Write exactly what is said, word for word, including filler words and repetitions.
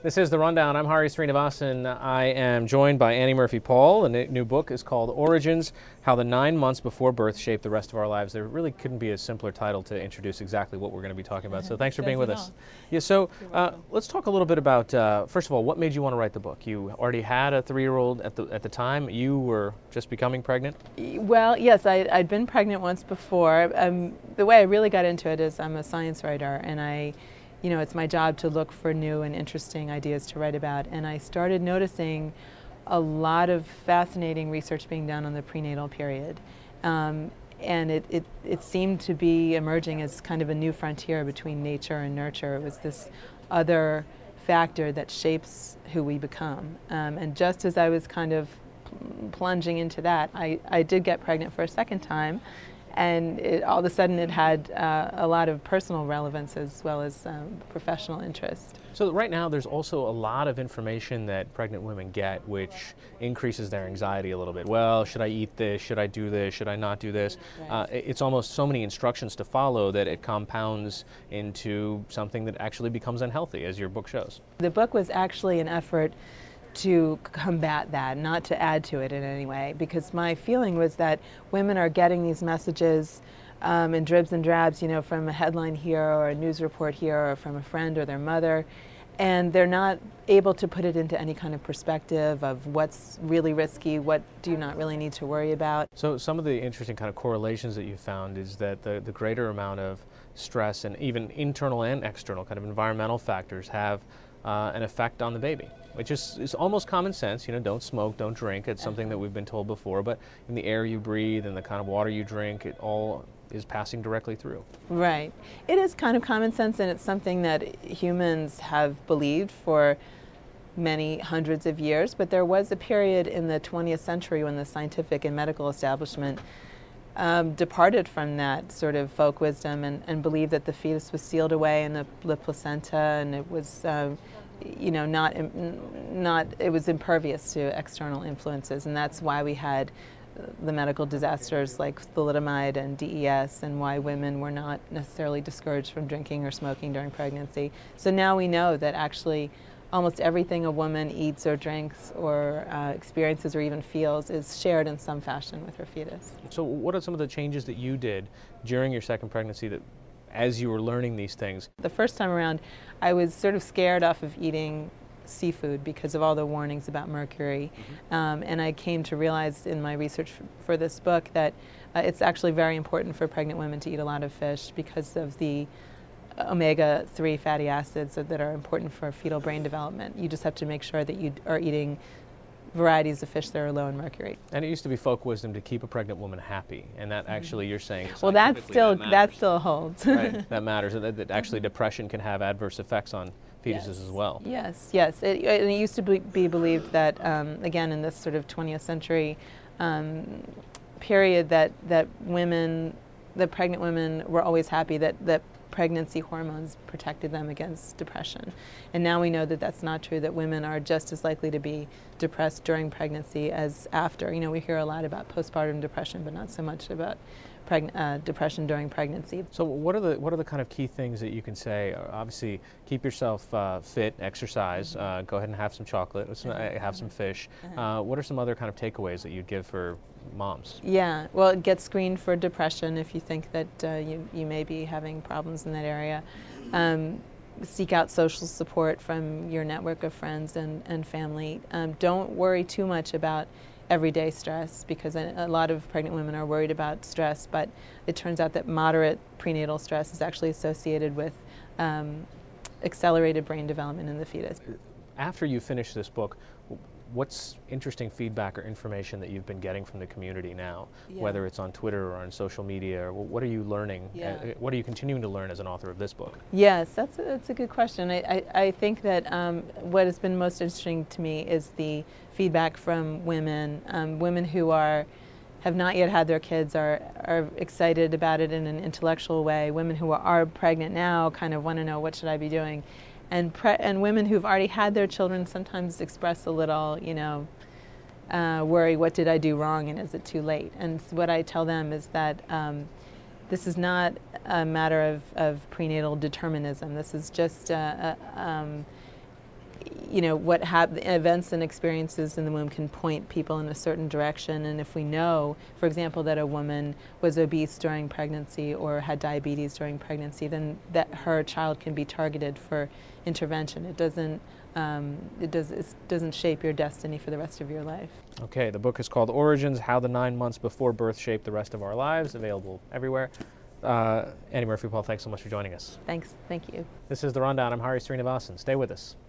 This is The Rundown. I'm Hari Srinivasan. I am joined by Annie Murphy-Paul. The new book is called Origins, How the Nine Months Before Birth Shaped the Rest of Our Lives. There really couldn't be a simpler title to introduce exactly what we're going to be talking about. So thanks for being with us. Yeah, so uh, let's talk a little bit about, uh, first of all, what made you want to write the book? You already had a three-year-old at the, at the time. You were just becoming pregnant? Well, yes, I, I'd been pregnant once before. Um, the way I really got into it is I'm a science writer, and I You know, it's my job to look for new and interesting ideas to write about. And I started noticing a lot of fascinating research being done on the prenatal period. Um, and it, it, it seemed to be emerging as kind of a new frontier between nature and nurture. It was this other factor that shapes who we become. Um, and just as I was kind of plunging into that, I, I did get pregnant for a second time. And it, all of a sudden it had uh, a lot of personal relevance as well as um, professional interest. So right now there's also a lot of information that pregnant women get which increases their anxiety a little bit. Well, should I eat this? Should I do this? Should I not do this? Right. Uh, it's almost so many instructions to follow that it compounds into something that actually becomes unhealthy, as your book shows. The book was actually an effort to combat that, not to add to it in any way, because my feeling was that women are getting these messages um, in dribs and drabs, you know, from a headline here or a news report here or from a friend or their mother, and they're not able to put it into any kind of perspective of what's really risky, what do you not really need to worry about. So some of the interesting kind of correlations that you found is that the, the greater amount of stress and even internal and external kind of environmental factors have uh, an effect on the baby, which is, is almost common sense. You know, don't smoke, don't drink. It's something that we've been told before, but in the air you breathe and the kind of water you drink, it all is passing directly through. Right. It is kind of common sense, and it's something that humans have believed for many hundreds of years, but there was a period in the twentieth century when the scientific and medical establishment um, departed from that sort of folk wisdom and, and believed that the fetus was sealed away in the, the placenta, and it was um, you know, not, not, it was impervious to external influences, and that's why we had the medical disasters like thalidomide and D E S, and why women were not necessarily discouraged from drinking or smoking during pregnancy. So now we know that actually almost everything a woman eats or drinks or uh, experiences or even feels is shared in some fashion with her fetus. So what are some of the changes that you did during your second pregnancy that, as you were learning these things? The first time around, I was sort of scared off of eating seafood because of all the warnings about mercury. Mm-hmm. um, and I came to realize in my research for, for this book that uh, it's actually very important for pregnant women to eat a lot of fish because of the omega three fatty acids that are important for fetal brain development. You just have to make sure that you are eating varieties of fish that are low in mercury. And it used to be folk wisdom to keep a pregnant woman happy, and that actually, you're saying, well, that's still that, that still holds. Right, that matters. That, that actually depression can have adverse effects on fetuses yes. as well. Yes, yes. It, it used to be, be believed that, um, again, in this sort of twentieth century um, period, that that women, that pregnant women were always happy that that pregnancy hormones protected them against depression. And now we know that that's not true, that women are just as likely to be depressed during pregnancy as after. You know, we hear a lot about postpartum depression, but not so much about preg- uh, depression during pregnancy. So what are the what are the kind of key things that you can say? Uh, obviously, keep yourself uh, fit, exercise, mm-hmm. uh, go ahead and have some chocolate, mm-hmm. have mm-hmm. some fish. Mm-hmm. Uh, what are some other kind of takeaways that you'd give for moms? Yeah, well, get screened for depression if you think that uh, you, you may be having problems in that area. Um, seek out social support from your network of friends and, and family. Um, don't worry too much about everyday stress, because a, a lot of pregnant women are worried about stress, but it turns out that moderate prenatal stress is actually associated with um, accelerated brain development in the fetus. After you finish this book, what's interesting feedback or information that you've been getting from the community now, yeah. whether it's on Twitter or on social media? Or what are you learning? Yeah. Uh, what are you continuing to learn as an author of this book? Yes, that's a, that's a good question. I, I, I think that um, what has been most interesting to me is the feedback from women, um, women who are have not yet had their kids are, are excited about it in an intellectual way. Women who are, are pregnant now kind of want to know, what should I be doing? And, pre- and women who've already had their children sometimes express a little, you know, uh, worry, what did I do wrong and is it too late? And what I tell them is that um, this is not a matter of, of prenatal determinism. This is just, uh, uh, um, you know, what hap- events and experiences in the womb can point people in a certain direction. And if we know, for example, that a woman was obese during pregnancy or had diabetes during pregnancy, then that her child can be targeted for intervention. It doesn't, um, it does, it doesn't shape your destiny for the rest of your life. Okay, the book is called Origins, How the Nine Months Before Birth Shaped the Rest of Our Lives, available everywhere. Uh, Annie Murphy-Paul, thanks so much for joining us. Thanks. Thank you. This is The Rundown. I'm Hari Srinivasan. Stay with us.